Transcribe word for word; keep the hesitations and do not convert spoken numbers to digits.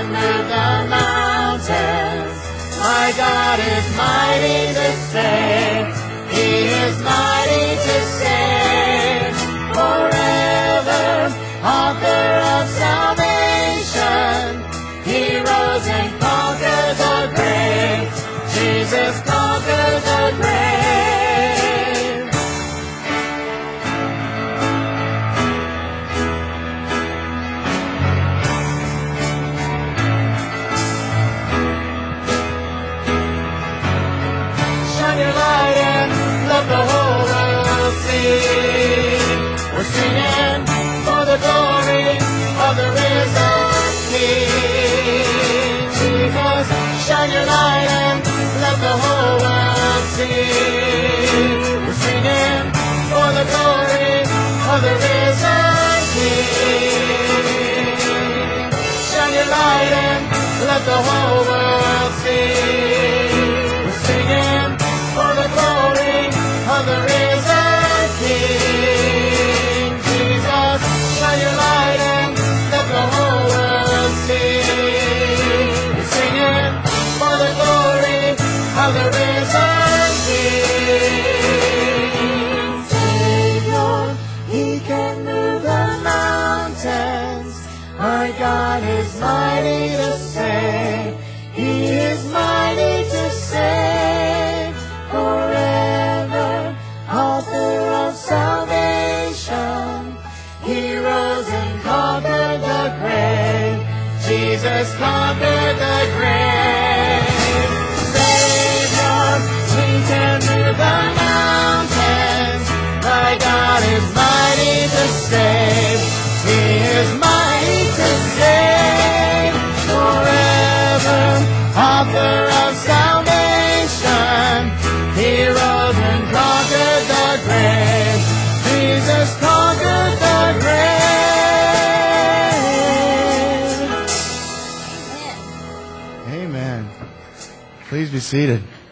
can move the mountains. My God is mighty to save. He is mighty to save. Forever, author of salvation. He rose and conquered the grave. Jesus conquered the grave. Shine your light and let the whole world see. We're singing for the glory of the risen King. Jesus, shine your light and let the whole world see. We're singing for the glory of the risen King. Shine your light and let the whole world see. We're singing for the glory of the risen King. Jesus, shine your light and let the whole world see. We're singing for the glory of the risen King. Savior, He can move the mountains. My God is mighty to save. He is mighty to save. Forever, author of salvation. He rose and conquered the grave. Jesus conquered the grave. Savior, He can move the mountains. My God is mighty to save. He is mighty to save. Forever, author of salvation. He rose and conquered the grave. Jesus conquered the grave. Amen. Please be seated.